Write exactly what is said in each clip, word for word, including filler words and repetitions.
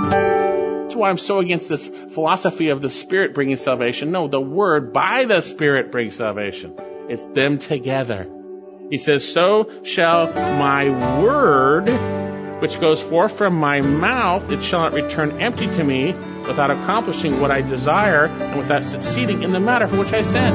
That's why I'm so against this philosophy of the Spirit bringing salvation. No, the Word by the Spirit brings salvation. It's them together. He says, so shall my word, which goes forth from my mouth, it shall not return empty to me, without accomplishing what I desire, and without succeeding in the matter for which I sent.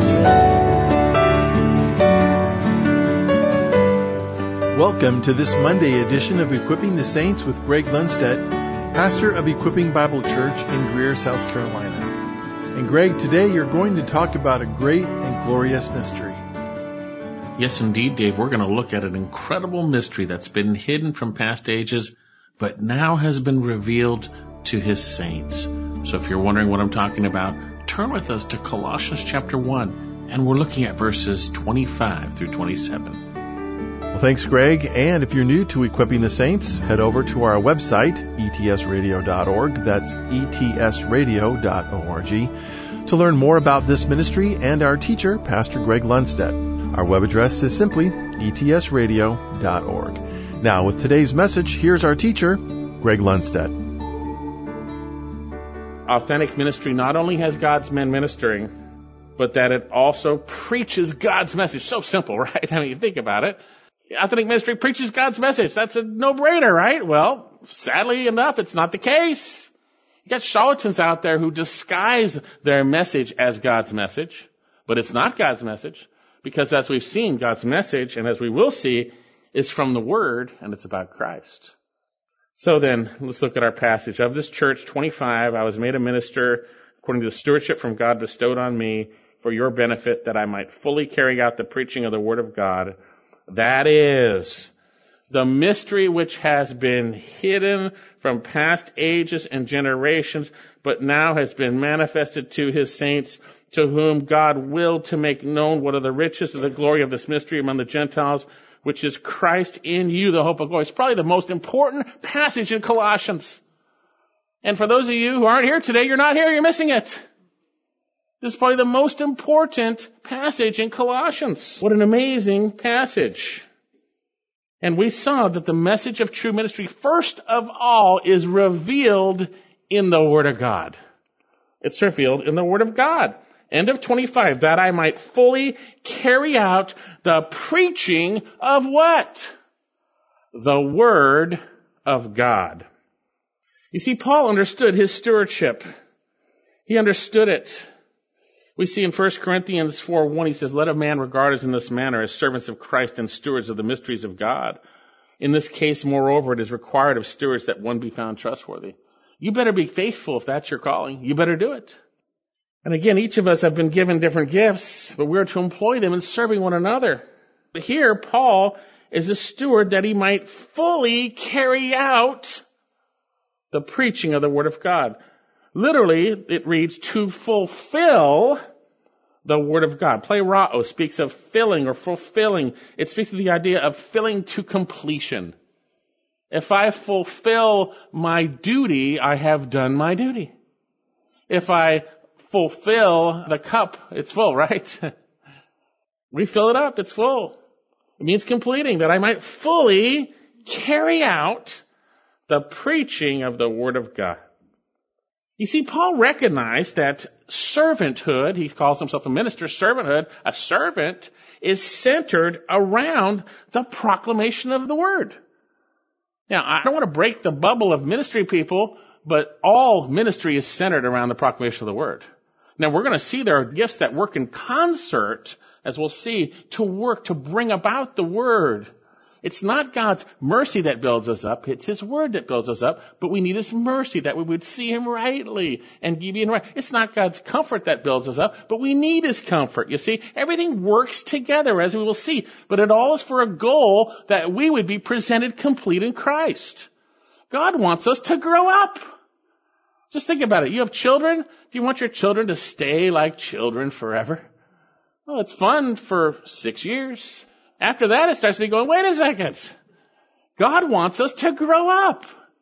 Welcome to this Monday edition of Equipping the Saints with Greg Lundstedt, pastor of Equipping Bible Church in Greer, South Carolina. And Greg, today you're going to talk about a great and glorious mystery. Yes, indeed, Dave. We're going to look at an incredible mystery that's been hidden from past ages, but now has been revealed to his saints. So if you're wondering what I'm talking about, turn with us to Colossians chapter one, and we're looking at verses twenty-five through twenty-seven. Well, thanks, Greg. And if you're new to Equipping the Saints, head over to our website, e t s radio dot org. That's e t s radio dot org to learn more about this ministry and our teacher, Pastor Greg Lundstedt. Our web address is simply e t s radio dot org. Now, with today's message, here's our teacher, Greg Lundstedt. Authentic ministry not only has God's men ministering, but that it also preaches God's message. So simple, right? I mean, think about it. Authentic ministry preaches God's message. That's a no-brainer, right? Well, sadly enough, it's not the case. You got charlatans out there who disguise their message as God's message, but it's not God's message. Because as we've seen, God's message, and as we will see, is from the Word, and it's about Christ. So then, let's look at our passage. Of this church, twenty-five, I was made a minister according to the stewardship from God bestowed on me for your benefit, that I might fully carry out the preaching of the Word of God. That is the mystery which has been hidden from past ages and generations, but now has been manifested to his saints, to whom God willed to make known what are the riches of the glory of this mystery among the Gentiles, which is Christ in you, the hope of glory. It's probably the most important passage in Colossians. And for those of you who aren't here today, you're not here, you're missing it. This is probably the most important passage in Colossians. What an amazing passage. And we saw that the message of true ministry, first of all, is revealed in the Word of God. It's revealed in the Word of God. End of twenty-five, that I might fully carry out the preaching of what? The Word of God. You see, Paul understood his stewardship. He understood it. We see in First Corinthians four one, he says, let a man regard us in this manner as servants of Christ and stewards of the mysteries of God. In this case, moreover, it is required of stewards that one be found trustworthy. You better be faithful if that's your calling. You better do it. And again, each of us have been given different gifts, but we're to employ them in serving one another. But here, Paul is a steward that he might fully carry out the preaching of the Word of God. Literally, it reads, to fulfill the Word of God. Plerao speaks of filling or fulfilling. It speaks of the idea of filling to completion. If I fulfill my duty, I have done my duty. If I fulfill the cup, it's full, right? Refill it up, it's full. It means completing, that I might fully carry out the preaching of the Word of God. You see, Paul recognized that servanthood, he calls himself a minister, servanthood, a servant is centered around the proclamation of the Word. Now, I don't want to break the bubble of ministry people, but all ministry is centered around the proclamation of the Word. Now, we're going to see there are gifts that work in concert, as we'll see, to work, to bring about the Word. It's not God's mercy that builds us up. It's His Word that builds us up. But we need His mercy that we would see Him rightly and give you right. It's not God's comfort that builds us up, but we need His comfort. You see, everything works together, as we will see. But it all is for a goal that we would be presented complete in Christ. God wants us to grow up. Just think about it. You have children. Do you want your children to stay like children forever? Well, it's fun for six years. After that, it starts to be going, wait a second. God wants us to grow up.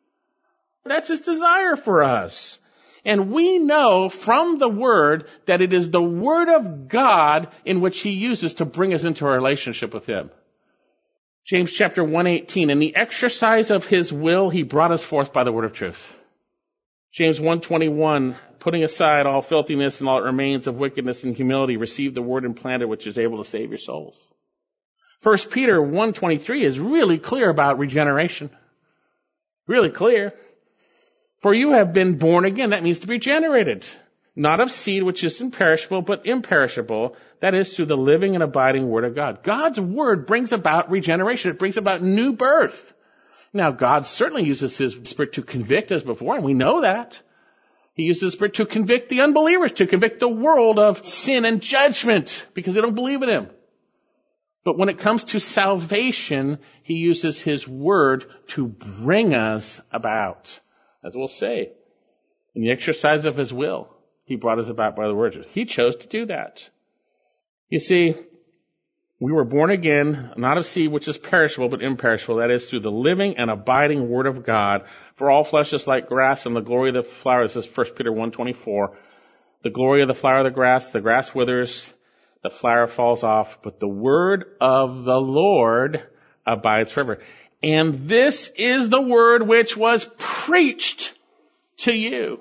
That's His desire for us. And we know from the Word that it is the Word of God in which He uses to bring us into a relationship with Him. James chapter one eighteen, in the exercise of His will, He brought us forth by the word of truth. James one twenty-one, putting aside all filthiness and all that remains of wickedness and humility, receive the word implanted which is able to save your souls. First Peter one twenty-three is really clear about regeneration. Really clear. For you have been born again. That means to be regenerated. Not of seed which is imperishable, but imperishable. That is through the living and abiding word of God. God's word brings about regeneration. It brings about new birth. Now, God certainly uses his Spirit to convict us before, and we know that. He uses his Spirit to convict the unbelievers, to convict the world of sin and judgment because they don't believe in him. But when it comes to salvation, he uses his word to bring us about. As we'll say, in the exercise of his will, he brought us about by the word. He chose to do that. You see, we were born again, not of seed which is perishable, but imperishable. That is through the living and abiding word of God. For all flesh is like grass, and the glory of the flower, this is First Peter one twenty-four. The glory of the flower of the grass, the grass withers, the flower falls off, but the word of the Lord abides forever. And this is the word which was preached to you.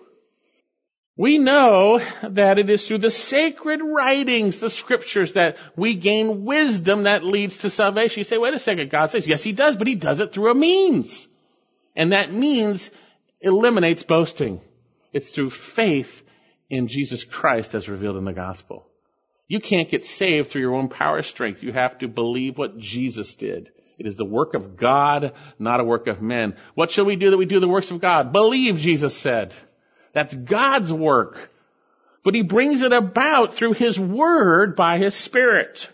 We know that it is through the sacred writings, the scriptures, that we gain wisdom that leads to salvation. You say, wait a second, God says, yes, he does, but he does it through a means. And that means eliminates boasting. It's through faith in Jesus Christ as revealed in the gospel. You can't get saved through your own power strength. You have to believe what Jesus did. It is the work of God, not a work of men. What shall we do that we do the works of God? Believe, Jesus said. That's God's work. But he brings it about through his word by his Spirit.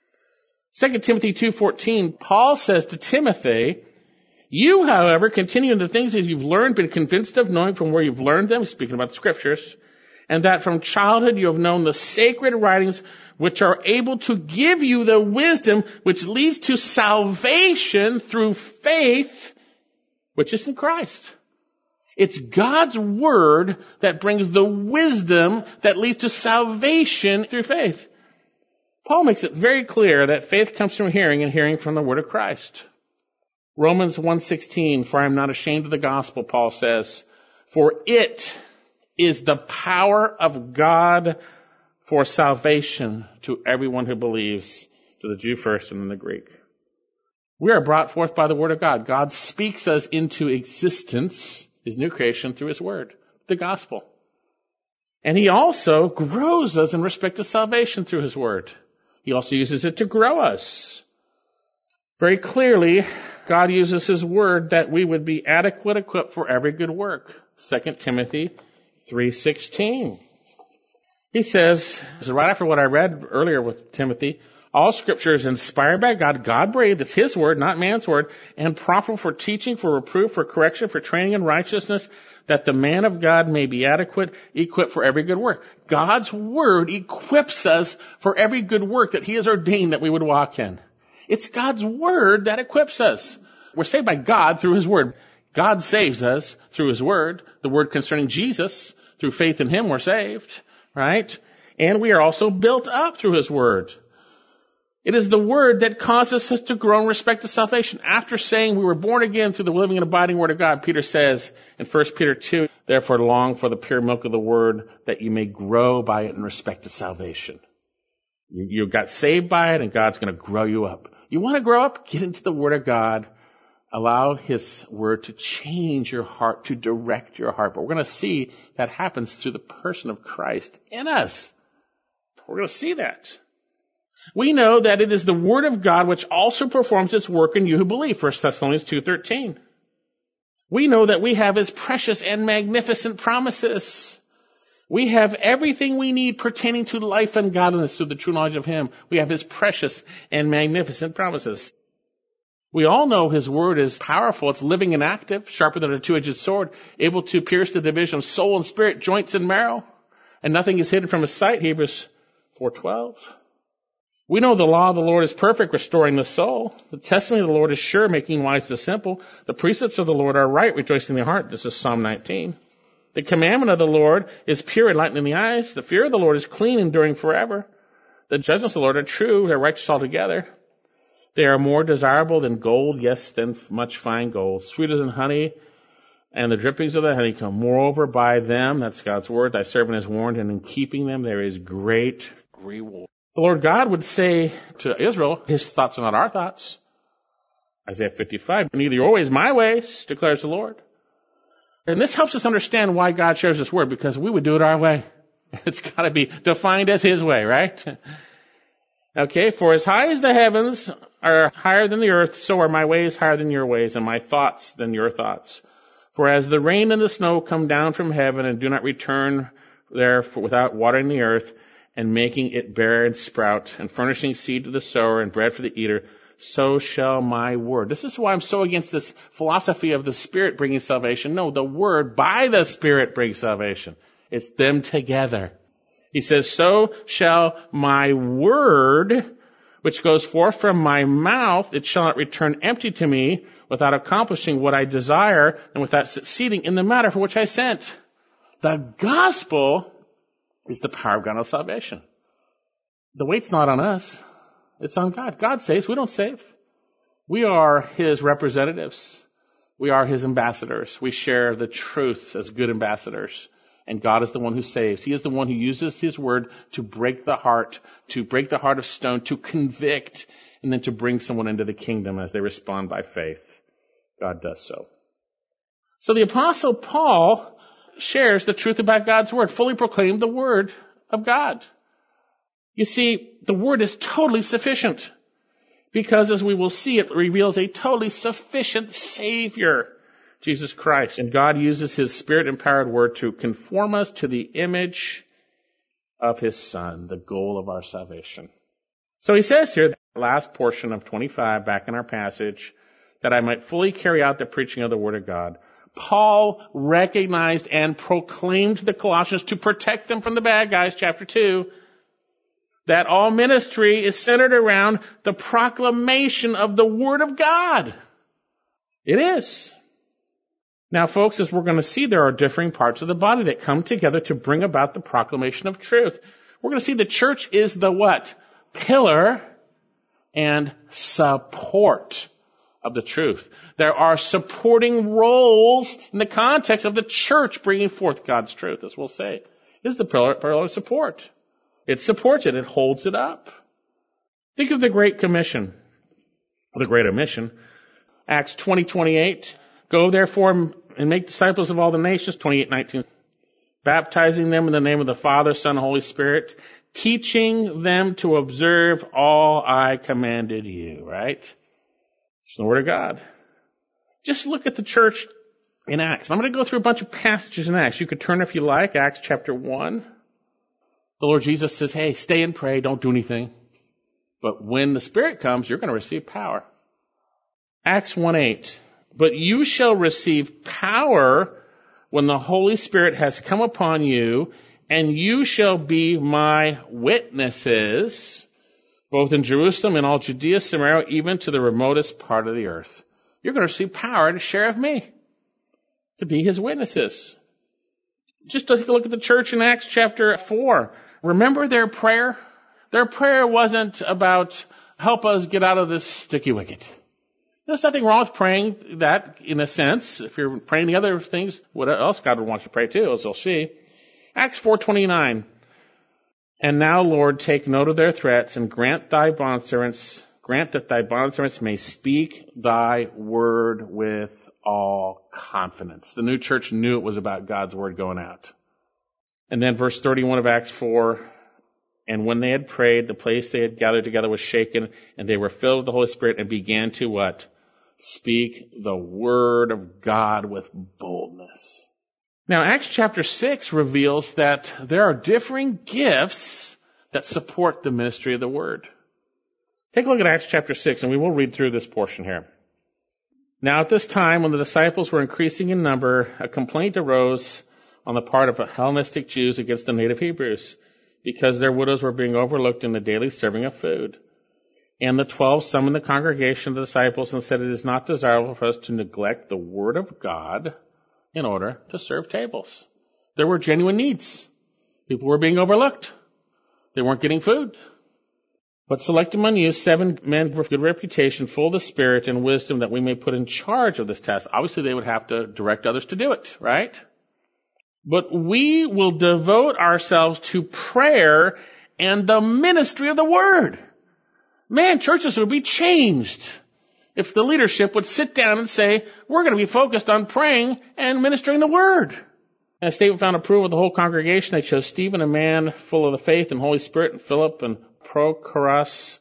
Second Timothy two fourteen, Paul says to Timothy, you, however, continue in the things that you've learned, been convinced of, knowing from where you've learned them, speaking about the scriptures, and that from childhood you have known the sacred writings which are able to give you the wisdom which leads to salvation through faith, which is in Christ. It's God's word that brings the wisdom that leads to salvation through faith. Paul makes it very clear that faith comes from hearing and hearing from the word of Christ. Romans one sixteen, for I am not ashamed of the gospel, Paul says, for it is the power of God for salvation to everyone who believes, to the Jew first and then the Greek. We are brought forth by the word of God. God speaks us into existence, his new creation, through his word, the gospel. And he also grows us in respect to salvation through his word. He also uses it to grow us. Very clearly, God uses his word that we would be adequate, equipped for every good work. Second Timothy three sixteen. He says, right after what I read earlier with Timothy, all scripture is inspired by God, God-breathed, it's his word, not man's word, and profitable for teaching, for reproof, for correction, for training in righteousness, that the man of God may be adequate, equipped for every good work. God's word equips us for every good work that he has ordained that we would walk in. It's God's word that equips us. We're saved by God through his word. God saves us through his word, the word concerning Jesus. Through faith in him, we're saved, right? And we are also built up through his word. It is the word that causes us to grow in respect to salvation. After saying we were born again through the living and abiding word of God, Peter says in First Peter two, therefore long for the pure milk of the word, that you may grow by it in respect to salvation. You, you got saved by it, and God's going to grow you up. You want to grow up? Get into the word of God. Allow his word to change your heart, to direct your heart. But we're going to see that happens through the person of Christ in us. We're going to see that. We know that it is the word of God which also performs its work in you who believe. First Thessalonians two thirteen. We know that we have his precious and magnificent promises. We have everything we need pertaining to life and godliness through the true knowledge of him. We have his precious and magnificent promises. We all know his word is powerful. It's living and active, sharper than a two-edged sword, able to pierce the division of soul and spirit, joints and marrow. And nothing is hidden from his sight, Hebrews four twelve. We know the law of the Lord is perfect, restoring the soul. The testimony of the Lord is sure, making wise the simple. The precepts of the Lord are right, rejoicing the heart. This is Psalm nineteen. The commandment of the Lord is pure, enlightening the eyes. The fear of the Lord is clean, enduring forever. The judgments of the Lord are true, they're righteous altogether. They are more desirable than gold, yes, than much fine gold. Sweeter than honey and the drippings of the honeycomb. Moreover, by them, that's God's word, thy servant is warned, and in keeping them there is great reward. The Lord God would say to Israel, his thoughts are not our thoughts. Isaiah fifty-five, neither your ways, my ways, declares the Lord. And this helps us understand why God shares this word, because we would do it our way. It's got to be defined as his way, right? Okay, for as high as the heavens are higher than the earth, so are my ways higher than your ways, and my thoughts than your thoughts. For as the rain and the snow come down from heaven and do not return there for, without watering the earth and making it bear and sprout and furnishing seed to the sower and bread for the eater, so shall my word. This is why I'm so against this philosophy of the Spirit bringing salvation. No, the word by the Spirit brings salvation. It's them together. He says, so shall my word, which goes forth from my mouth, it shall not return empty to me without accomplishing what I desire and without succeeding in the matter for which I sent. The gospel is the power of God of salvation. The weight's not on us. It's on God. God saves. We don't save. We are his representatives. We are his ambassadors. We share the truth as good ambassadors. And God is the one who saves. He is the one who uses his word to break the heart, to break the heart of stone, to convict, and then to bring someone into the kingdom as they respond by faith. God does so. So the Apostle Paul shares the truth about God's word, fully proclaimed the word of God. You see, the word is totally sufficient because, as we will see, it reveals a totally sufficient Savior, Jesus Christ. And God uses his Spirit-empowered word to conform us to the image of his Son, the goal of our salvation. So he says here, the last portion of twenty-five, back in our passage, that I might fully carry out the preaching of the word of God. Paul recognized and proclaimed to the Colossians to protect them from the bad guys, chapter two, that all ministry is centered around the proclamation of the word of God. It is. Now, folks, as we're going to see, there are differing parts of the body that come together to bring about the proclamation of truth. We're going to see the church is the what? Pillar and support of the truth. There are supporting roles in the context of the church bringing forth God's truth, as we'll say. This is the pillar, pillar of support. It supports it. It holds it up. Think of the Great Commission, the Great Omission. Acts twenty twenty-eight. Go therefore and make disciples of all the nations, twenty-eight nineteen. Baptizing them in the name of the Father, Son, and Holy Spirit, teaching them to observe all I commanded you, right? It's the Word of God. Just look at the church in Acts. I'm going to go through a bunch of passages in Acts. You could turn if you like, Acts chapter one. The Lord Jesus says, hey, stay and pray, don't do anything. But when the Spirit comes, you're going to receive power. Acts one eight. But you shall receive power when the Holy Spirit has come upon you, and you shall be my witnesses, both in Jerusalem and all Judea, Samaria, even to the remotest part of the earth. You're going to receive power to share of me, to be his witnesses. Just take a look at the church in Acts chapter four. Remember their prayer? Their prayer wasn't about, help us get out of this sticky wicket. There's nothing wrong with praying that, in a sense. If you're praying the other things, what else God would want you to pray too, as we'll see. Acts four twenty-nine. And now, Lord, take note of their threats and grant thy bondservants, grant that thy bondservants may speak thy word with all confidence. The new church knew it was about God's word going out. And then verse thirty-one of Acts four, and when they had prayed, the place they had gathered together was shaken, and they were filled with the Holy Spirit and began to what? Speak the word of God with boldness. Now, Acts chapter six reveals that there are differing gifts that support the ministry of the word. Take a look at Acts chapter six, and we will read through this portion here. Now, at this time, when the disciples were increasing in number, a complaint arose on the part of Hellenistic Jews against the native Hebrews, because their widows were being overlooked in the daily serving of food. And the twelve summoned the congregation of the disciples and said, it is not desirable for us to neglect the word of God in order to serve tables. There were genuine needs. People were being overlooked. They weren't getting food. But select among you seven men with good reputation, full of the Spirit and wisdom, that we may put in charge of this task. Obviously, they would have to direct others to do it, right? But we will devote ourselves to prayer and the ministry of the Word. Man, churches would be changed if the leadership would sit down and say, we're going to be focused on praying and ministering the Word. And a statement found approval of the whole congregation. They chose Stephen, a man full of the faith and Holy Spirit, and Philip and Prochorus,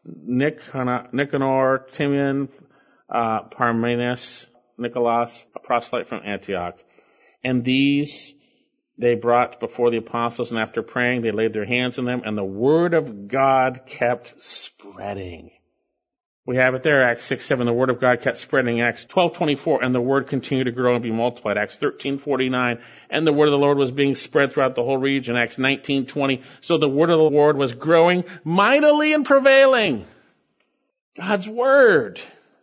Nicanor, Timon, uh, Parmenas, Nicholas, a proselyte from Antioch. And these they brought before the apostles, and after praying, they laid their hands on them, and the word of God kept spreading. We have it there, Acts six seven, the word of God kept spreading. Acts twelve twenty-four, and the word continued to grow and be multiplied. Acts thirteen forty-nine, and the word of the Lord was being spread throughout the whole region. Acts nineteen twenty, so the word of the Lord was growing mightily and prevailing. God's word.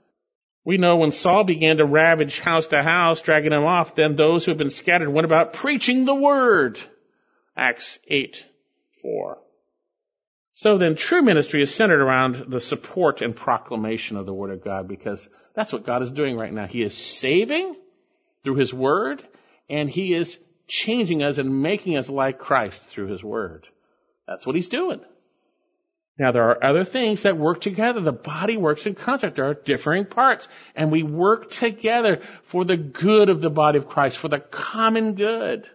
We know when Saul began to ravage house to house, dragging them off, then those who had been scattered went about preaching the word. Acts eight four. So then true ministry is centered around the support and proclamation of the Word of God, because that's what God is doing right now. He is saving through His Word, and He is changing us and making us like Christ through His Word. That's what He's doing. Now, there are other things that work together. The body works in concert. There are differing parts, and we work together for the good of the body of Christ, for the common good.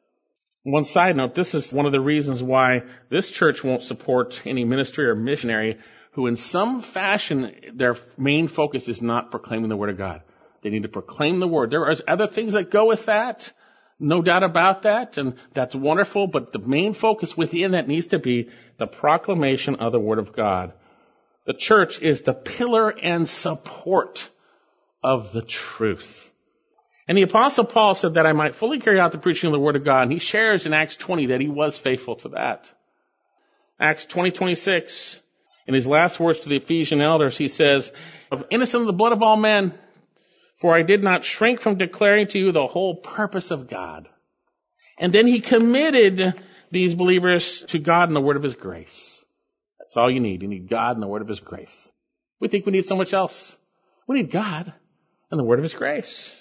One side note, this is one of the reasons why this church won't support any ministry or missionary who in some fashion their main focus is not proclaiming the Word of God. They need to proclaim the Word. There are other things that go with that, no doubt about that, and that's wonderful, but the main focus within that needs to be the proclamation of the Word of God. The church is the pillar and support of the truth. And the Apostle Paul said that I might fully carry out the preaching of the Word of God. And he shares in Acts twenty that he was faithful to that. Acts twenty twenty-six, in his last words to the Ephesian elders, he says, "Of innocent of the blood of all men, for I did not shrink from declaring to you the whole purpose of God." And then he committed these believers to God and the word of His grace. That's all you need. You need God and the word of His grace. We think we need so much else. We need God and the word of His grace.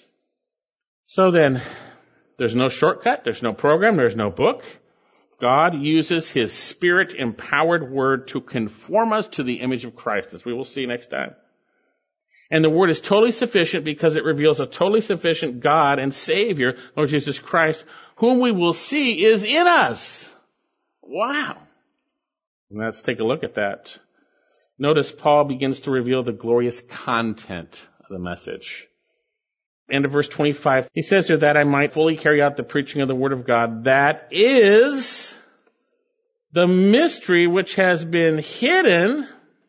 So then, there's no shortcut, there's no program, there's no book. God uses His Spirit-empowered Word to conform us to the image of Christ, as we will see next time. And the Word is totally sufficient because it reveals a totally sufficient God and Savior, Lord Jesus Christ, whom we will see is in us. Wow. Let's take a look at that. Notice Paul begins to reveal the glorious content of the message. End of verse twenty-five, he says here that I might fully carry out the preaching of the Word of God. That is the mystery which has been hidden,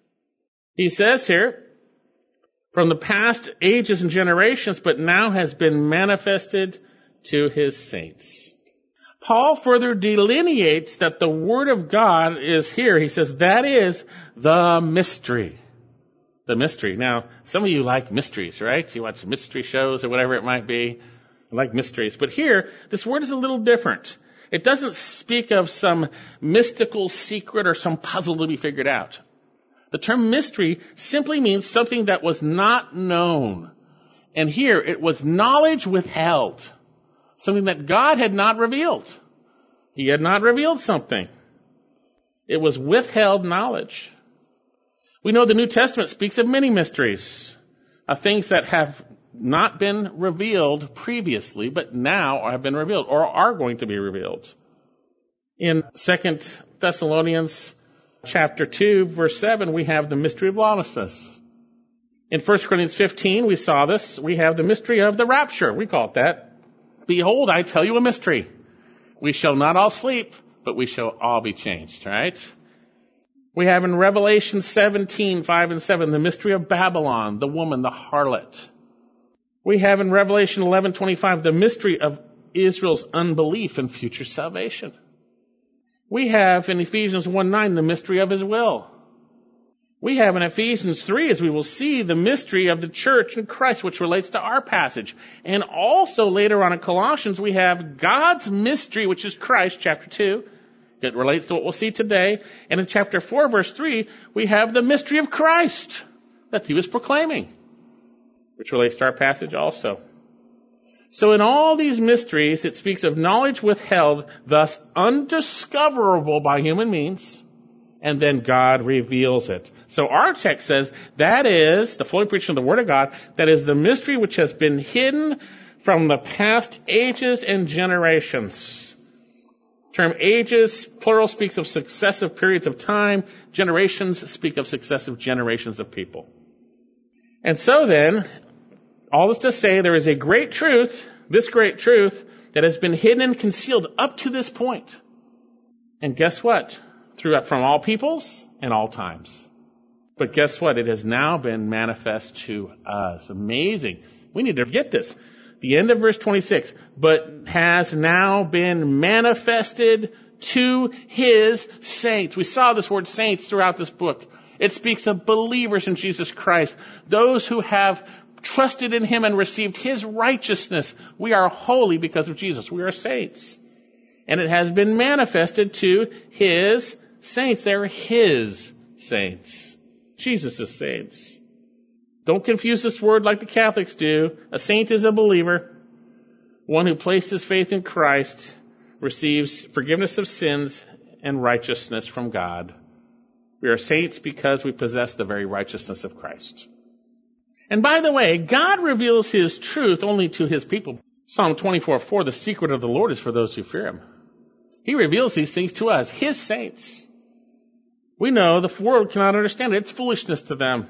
he says here, from the past ages and generations, but now has been manifested to His saints. Paul further delineates that the Word of God is here. He says that is the mystery. The mystery. Now, some of you like mysteries, right? You watch mystery shows or whatever it might be. You like mysteries. But here, this word is a little different. It doesn't speak of some mystical secret or some puzzle to be figured out. The term mystery simply means something that was not known. And here, it was knowledge withheld. Something that God had not revealed. He had not revealed something. It was withheld knowledge. We know the New Testament speaks of many mysteries, of things that have not been revealed previously, but now have been revealed or are going to be revealed. In Second Thessalonians chapter two, verse seven, we have the mystery of lawlessness. In First Corinthians fifteen, we saw this. We have the mystery of the rapture. We call it that. Behold, I tell you a mystery. We shall not all sleep, but we shall all be changed, right? We have in Revelation seventeen, five and seven, the mystery of Babylon, the woman, the harlot. We have in Revelation eleven, twenty-five, the mystery of Israel's unbelief and future salvation. We have in Ephesians one nine, the mystery of His will. We have in Ephesians three, as we will see, the mystery of the church in Christ, which relates to our passage. And also later on in Colossians, we have God's mystery, which is Christ, chapter two. It relates to what we'll see today. And in chapter four, verse three, we have the mystery of Christ that he was proclaiming, which relates to our passage also. So in all these mysteries, it speaks of knowledge withheld, thus undiscoverable by human means, and then God reveals it. So our text says that is the fully preaching of the Word of God, that is the mystery which has been hidden from the past ages and generations. Term ages, plural, speaks of successive periods of time. Generations speak of successive generations of people. And so then, all this to say, there is a great truth, this great truth, that has been hidden and concealed up to this point. And guess what? Throughout from all peoples and all times. But guess what? It has now been manifest to us. Amazing. We need to get this. The end of verse twenty-six, but has now been manifested to his saints. We saw this word saints throughout this book. It speaks of believers in Jesus Christ, those who have trusted in him and received his righteousness. We are holy because of Jesus. We are saints. And it has been manifested to his saints. They're his saints. Jesus' saints. Don't confuse this word like the Catholics do. A saint is a believer. One who placed his faith in Christ receives forgiveness of sins and righteousness from God. We are saints because we possess the very righteousness of Christ. And by the way, God reveals his truth only to his people. Psalm twenty-four four, the secret of the Lord is for those who fear him. He reveals these things to us, his saints. We know the world cannot understand it. It's foolishness to them.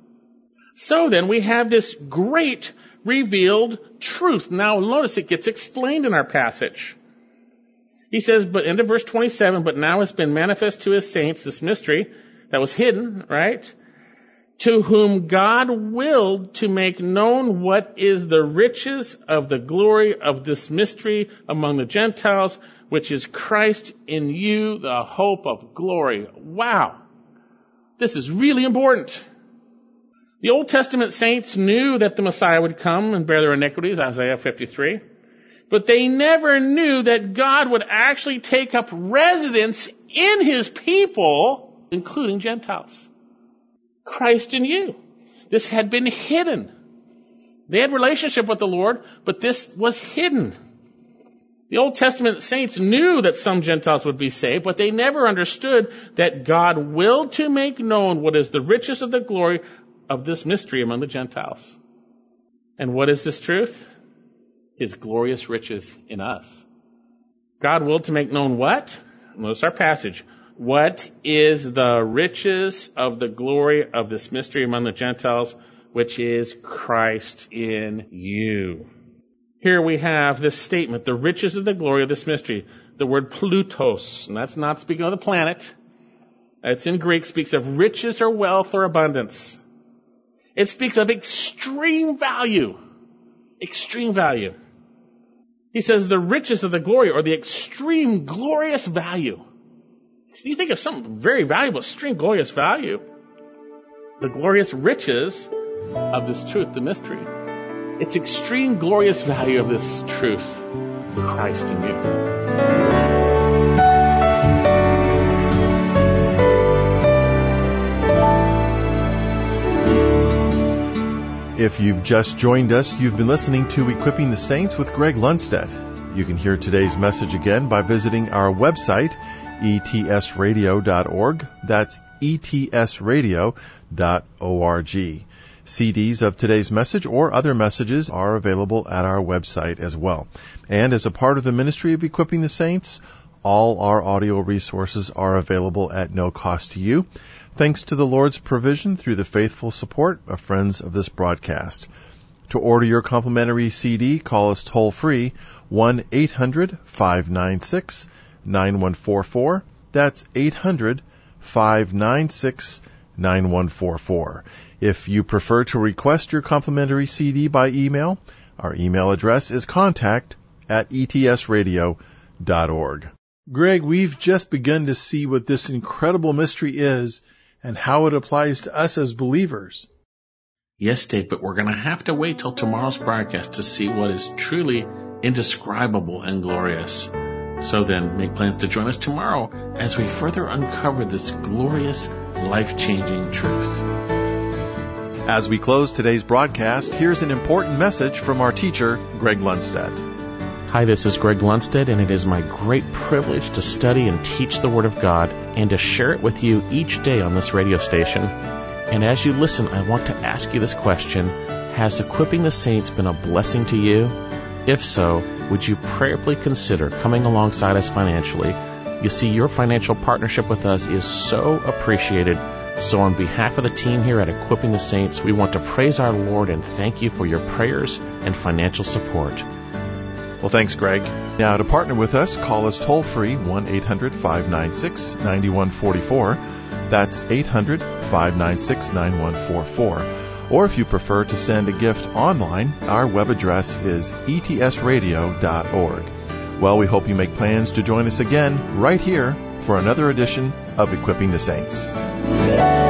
So then we have this great revealed truth. Now notice it gets explained in our passage. He says, but into verse twenty-seven, but now has been manifest to his saints, this mystery that was hidden, right? To whom God willed to make known what is the riches of the glory of this mystery among the Gentiles, which is Christ in you, the hope of glory. Wow. This is really important. The Old Testament saints knew that the Messiah would come and bear their iniquities, Isaiah fifty-three. But they never knew that God would actually take up residence in his people, including Gentiles. Christ in you. This had been hidden. They had relationship with the Lord, but this was hidden. The Old Testament saints knew that some Gentiles would be saved, but they never understood that God willed to make known what is the riches of the glory of this mystery among the Gentiles. And what is this truth? His glorious riches in us. God willed to make known what? Notice our passage. What is the riches of the glory of this mystery among the Gentiles, which is Christ in you? Here we have this statement, the riches of the glory of this mystery. The word plutos, and that's not speaking of the planet. It's in Greek, speaks of riches or wealth or abundance. It speaks of extreme value. Extreme value. He says the riches of the glory or the extreme glorious value. So you think of something very valuable, extreme glorious value. The glorious riches of this truth, the mystery. It's extreme glorious value of this truth, Christ in you. If you've just joined us, you've been listening to Equipping the Saints with Greg Lundstedt. You can hear today's message again by visiting our website, E T S radio dot org. That's E T S radio dot org. C Ds of today's message or other messages are available at our website as well. And as a part of the ministry of Equipping the Saints, all our audio resources are available at no cost to you, thanks to the Lord's provision through the faithful support of friends of this broadcast. To order your complimentary C D, call us toll-free, one eight hundred five nine six nine one four four. That's eight hundred five nine six nine one four four. If you prefer to request your complimentary C D by email, our email address is contact at E T S radio dot org. Greg, we've just begun to see what this incredible mystery is and how it applies to us as believers. Yes, Dave, but we're going to have to wait till tomorrow's broadcast to see what is truly indescribable and glorious. So then, make plans to join us tomorrow as we further uncover this glorious, life-changing truth. As we close today's broadcast, here's an important message from our teacher, Greg Lundstedt. Hi, this is Greg Lundstedt, and it is my great privilege to study and teach the Word of God and to share it with you each day on this radio station. And as you listen, I want to ask you this question: has Equipping the Saints been a blessing to you? If so, would you prayerfully consider coming alongside us financially? You see, your financial partnership with us is so appreciated. So on behalf of the team here at Equipping the Saints, we want to praise our Lord and thank you for your prayers and financial support. Well, thanks, Greg. Now, to partner with us, call us toll-free, one eight hundred five nine six nine one four four. That's eight hundred five nine six nine one four four. Or if you prefer to send a gift online, our web address is e t s radio dot org. Well, we hope you make plans to join us again right here for another edition of Equipping the Saints.